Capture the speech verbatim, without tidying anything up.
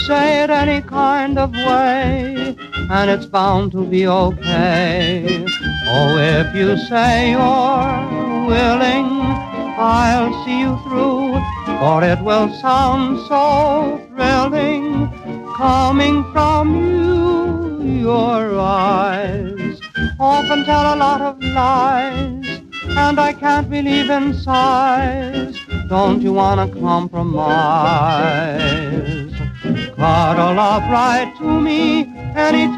say it any kind of way, and it's bound to be okay. Oh, if you say you're willing, I'll see you through, for it will sound so thrilling, coming from you. Your eyes often tell a lot of lies, and I can't believe in sighs. Don't you wanna compromise? Cuddle up right to me anytime.